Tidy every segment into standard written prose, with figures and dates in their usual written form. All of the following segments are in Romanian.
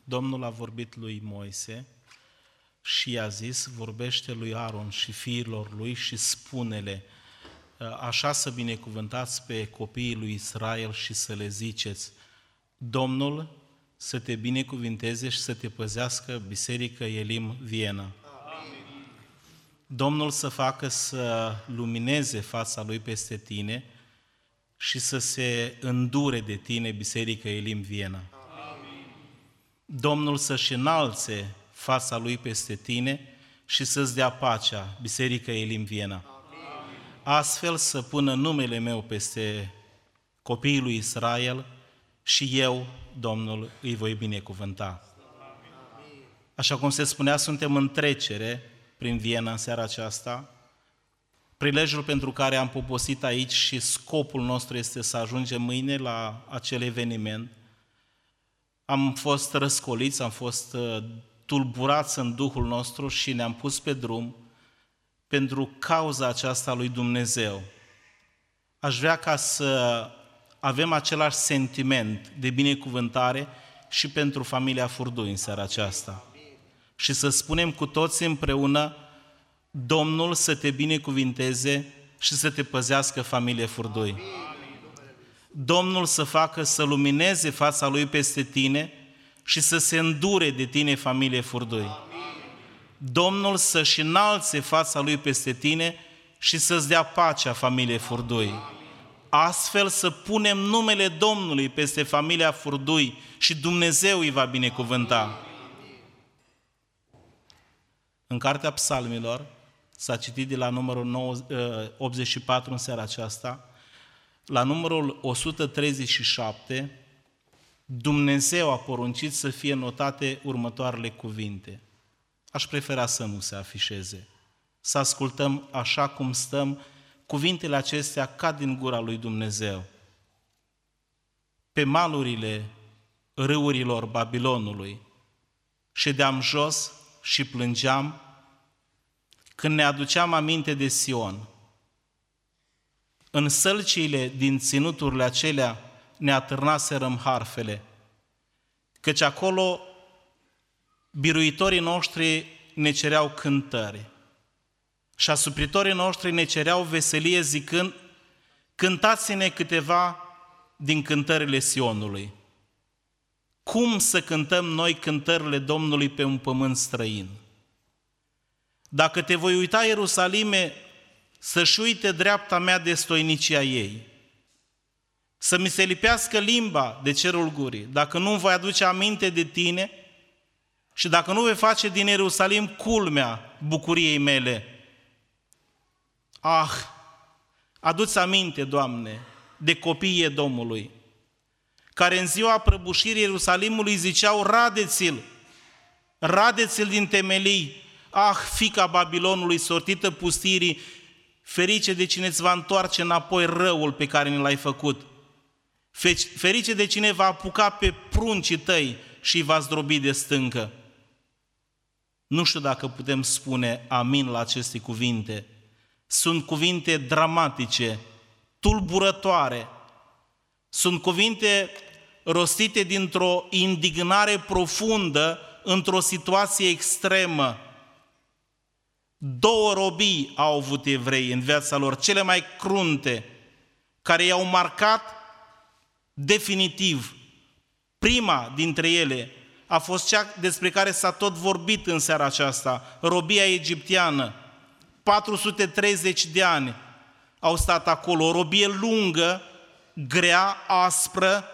Domnul a vorbit lui Moise și i-a zis, vorbește lui Aron și fiilor lui și spune-le, așa să binecuvântați pe copiii lui Israel și să le ziceți, Domnul să te binecuvinteze și să te păzească Biserică Elim Viena. Domnul să facă să lumineze fața Lui peste tine și să se îndure de tine Biserică Elim Viena. Domnul să-și înalțe fața Lui peste tine și să-ți dea pacea Biserică Elim Viena. Astfel să pună numele meu peste copiii lui Israel și eu, Domnul, îi voi binecuvânta. Așa cum se spunea, suntem în trecere prin Viena în seara aceasta, prilejul pentru care am poposit aici și scopul nostru este să ajungem mâine la acel eveniment. Am fost răscoliți, am fost tulburați în Duhul nostru și ne-am pus pe drum pentru cauza aceasta lui Dumnezeu. Aș vrea ca să avem același sentiment de binecuvântare și pentru familia Furdui în seara aceasta. Și să spunem cu toți împreună, Domnul să te binecuvinteze și să te păzească, familie Furdui. Domnul să facă să lumineze fața Lui peste tine și să se îndure de tine, familie Furdui. Domnul să-și înalțe fața Lui peste tine și să-ți dea pacea, familie Furdui. Astfel să punem numele Domnului peste familia Furdui și Dumnezeu îi va binecuvânta. În Cartea Psalmilor s-a citit de la numărul 84 în seara aceasta, la numărul 137, Dumnezeu a poruncit să fie notate următoarele cuvinte. Aș prefera să nu se afișeze, să ascultăm așa cum stăm cuvintele acestea ca din gura lui Dumnezeu. Pe malurile râurilor Babilonului ședeam jos și plângeam când ne aduceam aminte de Sion. În sălciile din ținuturile acelea ne atârnaserăm harfele, căci acolo biruitorii noștri ne cereau cântări și asupritorii noștri ne cereau veselie zicând, cântați-ne câteva din cântările Sionului. Cum să cântăm noi cântările Domnului pe un pământ străin? Dacă te voi uita, Ierusalime, să-și uite dreapta mea de stoinicia ei, să mi se lipească limba de cerul gurii, dacă nu-mi voi aduce aminte de tine și dacă nu vei face din Ierusalim culmea bucuriei mele. Adu-ți aminte, Doamne, de copiii Edomului, care în ziua prăbușirii Ierusalimului ziceau, radeți-l din temelii, fiica Babilonului, sortită pustirii, ferice de cine îți va întoarce înapoi răul pe care ni l-ai făcut. Ferice de cine va apuca pe pruncii tăi și îi va zdrobi de stâncă. Nu știu dacă putem spune amin la aceste cuvinte. Sunt cuvinte dramatice, tulburătoare. Sunt cuvinte rostite dintr-o indignare profundă într-o situație extremă. 2 robii au avut evrei în viața lor, cele mai crunte, care i-au marcat definitiv. Prima dintre ele a fost cea despre care s-a tot vorbit în seara aceasta, robia egipteană. 430 de ani au stat acolo, o robie lungă, grea, aspră,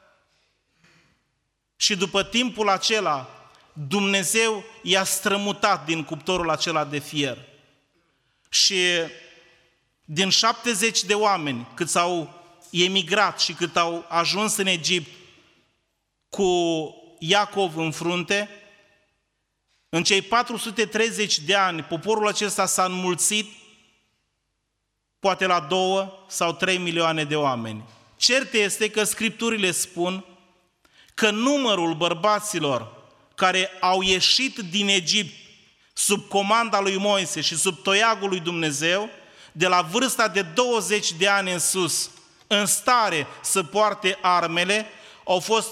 și după timpul acela Dumnezeu i-a strămutat din cuptorul acela de fier. Și din 70 de oameni cât au emigrat și cât au ajuns în Egipt cu Iacov în frunte, în cei 430 de ani poporul acesta s-a înmulțit poate la 2 sau 3 milioane de oameni. Cert este că Scripturile spun că numărul bărbaților care au ieșit din Egipt sub comanda lui Moise și sub toiagul lui Dumnezeu, de la vârsta de 20 de ani în sus, în stare să poarte armele, au fost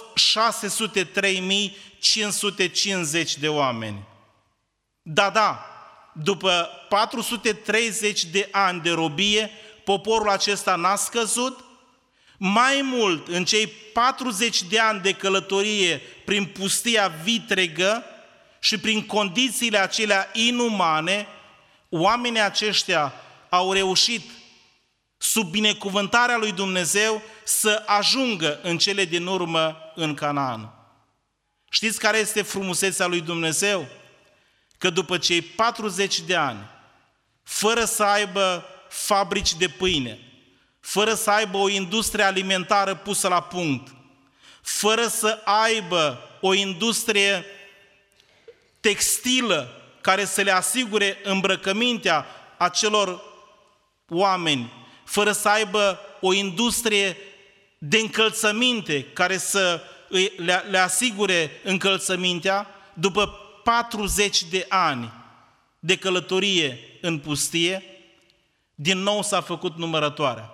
603.550 de oameni. Da, după 430 de ani de robie, poporul acesta n-a scăzut. Mai mult, în cei 40 de ani de călătorie prin pustia vitregă și prin condițiile acelea inumane, oamenii aceștia au reușit, sub binecuvântarea lui Dumnezeu, să ajungă în cele din urmă în Canaan. Știți care este frumusețea lui Dumnezeu? Că după cei 40 de ani, fără să aibă fabrici de pâine, fără să aibă o industrie alimentară pusă la punct, fără să aibă o industrie textilă care să le asigure îmbrăcămintea acelor oameni, fără să aibă o industrie de încălțăminte care să le asigure încălțămintea, după 40 de ani de călătorie în pustie, din nou s-a făcut numărătoarea.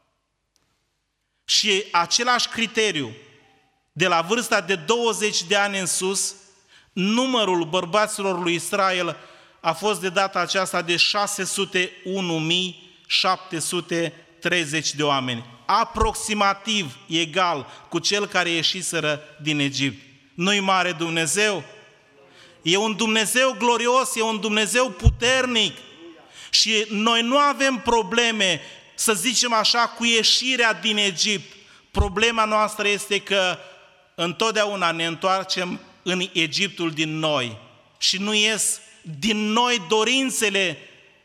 Și același criteriu, de la vârsta de 20 de ani în sus, numărul bărbaților lui Israel a fost de data aceasta de 601.730 de oameni, aproximativ egal cu cel care ieșiseră din Egipt. Nu-i mare Dumnezeu? E un Dumnezeu glorios, e un Dumnezeu puternic și noi nu avem probleme, să zicem așa, cu ieșirea din Egipt. Problema noastră este că întotdeauna ne întoarcem în Egiptul din noi și nu ies din noi dorințele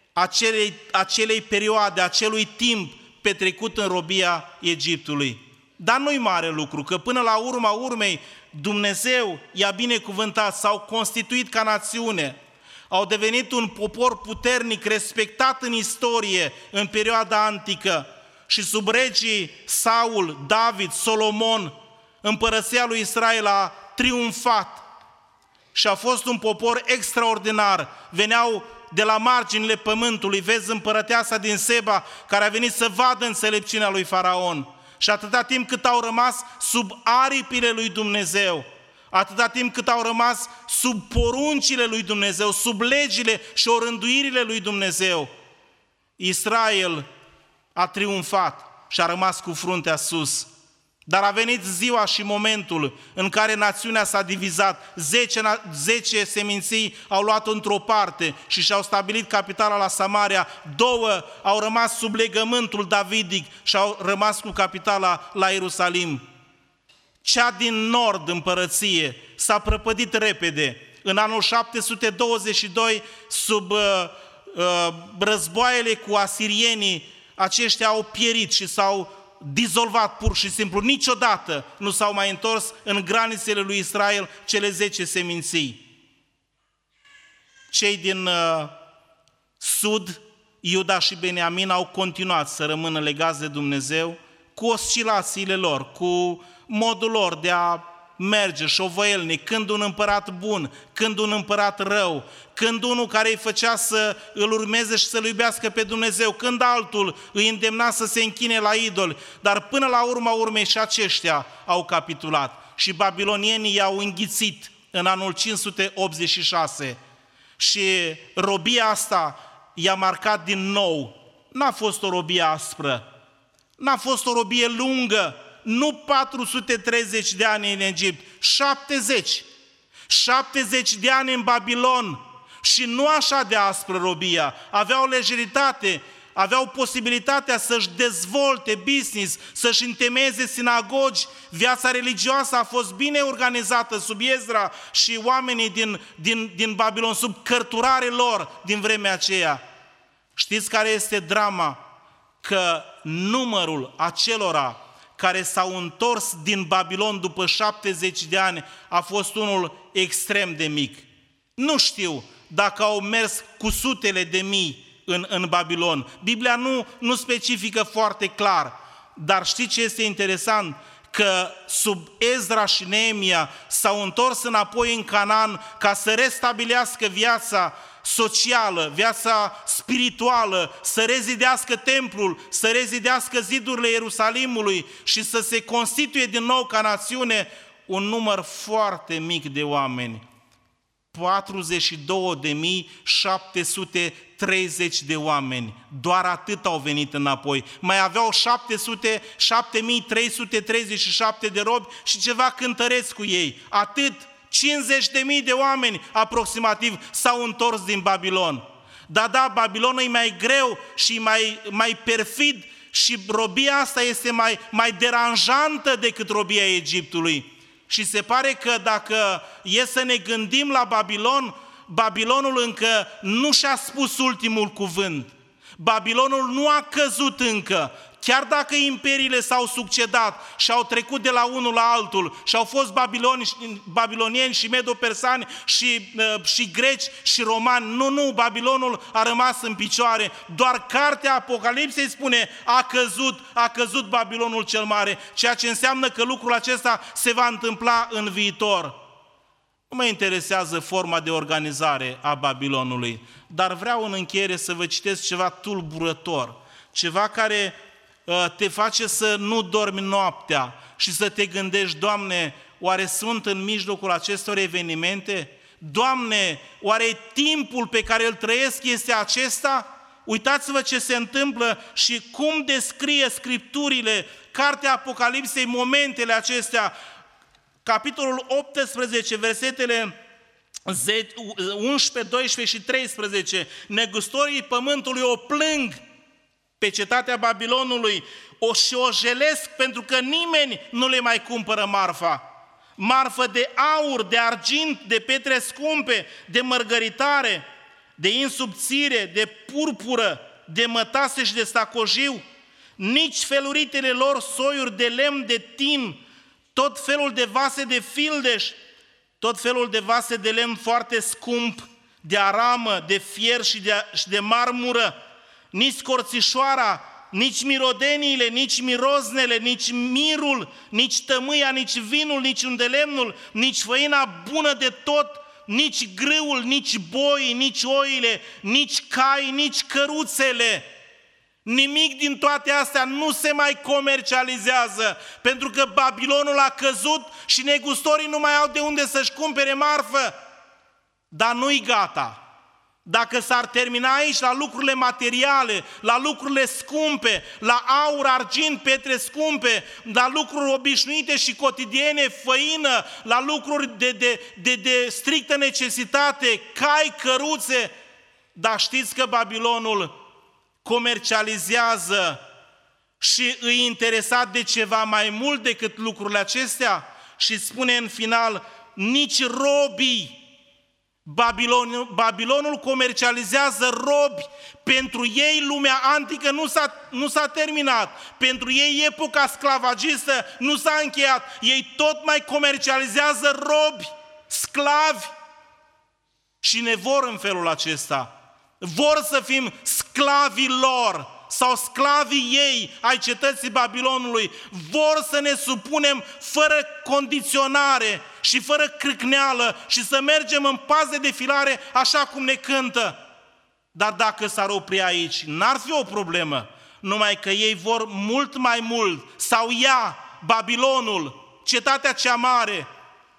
acelei perioade, acelui timp petrecut în robia Egiptului. Dar nu-i mare lucru, că până la urma urmei Dumnezeu i-a binecuvântat, s-au constituit ca națiune, au devenit un popor puternic, respectat în istorie, în perioada antică, și sub regii Saul, David, Solomon, împărăția lui Israel a triumfat și a fost un popor extraordinar. Veneau de la marginile pământului, vezi împărăteasa din Seba, care a venit să vadă înțelepciunea lui Faraon. Și atâta timp cât au rămas sub aripile lui Dumnezeu, atâta timp cât au rămas sub poruncile lui Dumnezeu, sub legile și orânduirile lui Dumnezeu, Israel a triumfat și a rămas cu fruntea sus. Dar a venit ziua și momentul în care națiunea s-a divizat, 10 seminții au luat într-o parte și și-au stabilit capitala la Samaria, 2 au rămas sub legământul davidic și au rămas cu capitala la Ierusalim. Cea din nord, împărăție, s-a prăpădit repede. În anul 722, sub războaiele cu asirienii, aceștia au pierit și s-au dizolvat pur și simplu. Niciodată nu s-au mai întors în granițele lui Israel cele 10 seminții. Cei din sud, Iuda și Beniamin, au continuat să rămână legați de Dumnezeu cu oscilațiile lor, cu modul lor de a merge șovăielnic, când un împărat bun, când un împărat rău, când unul care îi făcea să îl urmeze și să-L iubească pe Dumnezeu, când altul îi îndemna să se închine la idoli. Dar până la urma urmei și aceștia au capitulat și babilonienii i-au înghițit în anul 586 și robia asta i-a marcat din nou. N-a fost o robie aspră, n-a fost o robie lungă, nu 430 de ani în Egipt, 70 de ani în Babilon și nu așa de aspră robia. Aveau lejeritate, aveau posibilitatea să-și dezvolte business, să-și întemeieze sinagogi, viața religioasă a fost bine organizată sub Ezra și oamenii din Babilon, sub cărturare lor din vremea aceea. Știți care este drama? Că numărul acelora care s-au întors din Babilon după 70 de ani a fost unul extrem de mic. Nu știu dacă au mers cu sutele de mii în Babilon. Biblia nu specifică foarte clar, dar știți ce este interesant? Că sub Ezra și Neemia s-au întors înapoi în Canaan ca să restabilească viața socială, viața spirituală, să rezidească templul, să rezidească zidurile Ierusalimului și să se constituie din nou ca națiune un număr foarte mic de oameni. 42.730 de oameni. Doar atât au venit înapoi. Mai aveau 7.337 de robi și ceva cântăreți cu ei. Atât. 50.000 de oameni aproximativ s-au întors din Babilon. Da, Babilonul e mai greu și mai perfid și robia asta este mai deranjantă decât robia Egiptului. Și se pare că dacă e să ne gândim la Babilon, Babilonul încă nu și-a spus ultimul cuvânt. Babilonul nu a căzut încă. Chiar dacă imperiile s-au succedat și au trecut de la unul la altul și au fost babilonieni și medo-persani și greci și romani, nu, Babilonul a rămas în picioare. Doar cartea Apocalipsei spune a căzut Babilonul cel mare, ceea ce înseamnă că lucrul acesta se va întâmpla în viitor. Nu mă interesează forma de organizare a Babilonului, dar vreau în încheiere să vă citesc ceva tulburător, ceva care te face să nu dormi noaptea și să te gândești, Doamne, oare sunt în mijlocul acestor evenimente? Doamne, oare timpul pe care îl trăiesc este acesta? Uitați-vă ce se întâmplă și cum descrie Scripturile, cartea Apocalipsei, momentele acestea. Capitolul 18, versetele 11, 12 și 13. Negustorii pământului o plâng pe cetatea Babilonului și o jelesc pentru că nimeni nu le mai cumpără marfa. Marfă de aur, de argint, de pietre scumpe, de mărgăritare, de insubțire, de purpură, de mătase și de stacojiu, nici feluritele lor soiuri de lemn de tin, tot felul de vase de fildeș, tot felul de vase de lemn foarte scump, de aramă, de fier și de marmură, nici scorțișoara, nici mirodeniile, nici miroznele, nici mirul, nici tămâia, nici vinul, nici undelemnul, nici făina bună de tot, nici grâul, nici boii, nici oile, nici cai, nici căruțele. Nimic din toate astea nu se mai comercializează, pentru că Babilonul a căzut și negustorii nu mai au de unde să-și cumpere marfă. Dar nu-i gata. Dacă s-ar termina aici la lucrurile materiale, la lucrurile scumpe, la aur, argint, pietre scumpe, la lucruri obișnuite și cotidiene, făină, la lucruri de strictă necesitate, cai, căruțe, dar știți că Babilonul comercializează și îi interesat de ceva mai mult decât lucrurile acestea și spune în final, nici robii. Babilonul comercializează robi. Pentru ei lumea antică nu s-a terminat. Pentru ei epoca sclavagistă nu s-a încheiat. Ei tot mai comercializează robi, sclavi și ne vor în felul acesta. Vor să fim sclavii lor sau sclavii ei ai cetății Babilonului. Vor să ne supunem fără condiționare și fără crâcneală și să mergem în pas de defilare așa cum ne cântă. Dar dacă s-ar opri aici, n-ar fi o problemă. Numai că ei vor mult mai mult, sau ea, Babilonul, cetatea cea mare,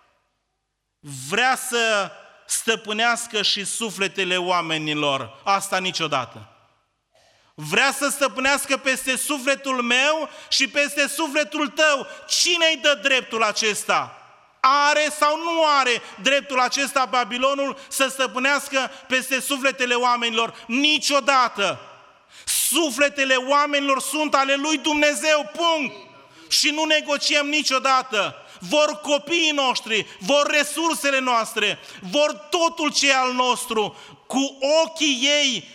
vrea să stăpânească și sufletele oamenilor. Asta niciodată. Vrea să stăpânească peste sufletul meu și peste sufletul tău. Cine îi dă dreptul acesta? Are sau nu are dreptul acesta Babilonul să stăpânească peste sufletele oamenilor? Niciodată! Sufletele oamenilor sunt ale lui Dumnezeu, punct! Și nu negociem niciodată. Vor copiii noștri, vor resursele noastre, vor totul ce e al nostru. Cu ochii ei,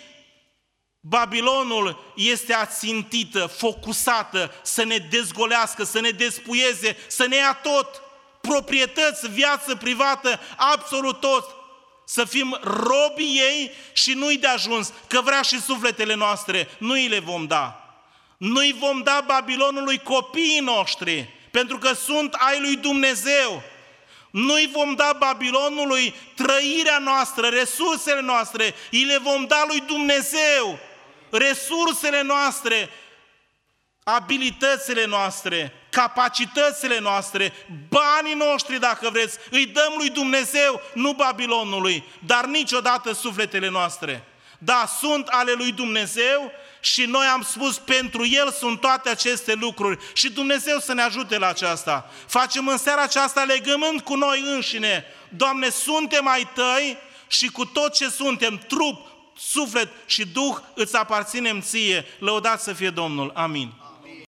Babilonul este ațintită, focusată să ne dezgolească, să ne despuieze, să ne ia tot. Proprietăți, viață privată, absolut tot. Să fim robii ei și nu-i de ajuns, că vrea și sufletele noastre, nu îi le vom da. Nu-i vom da Babilonului copiii noștri, pentru că sunt ai lui Dumnezeu. Noi vom da Babilonului trăirea noastră, resursele noastre, îi le vom da lui Dumnezeu. Resursele noastre, abilitățile noastre, capacitățile noastre, banii noștri, dacă vreți, îi dăm lui Dumnezeu, nu Babilonului, dar niciodată sufletele noastre. Da, sunt ale lui Dumnezeu și noi am spus, pentru El sunt toate aceste lucruri și Dumnezeu să ne ajute la aceasta. Facem în seara aceasta legământ cu noi înșine. Doamne, suntem ai Tăi și cu tot ce suntem, trup, suflet și duh, îți aparținem Ție. Lăudat să fie Domnul. Amin.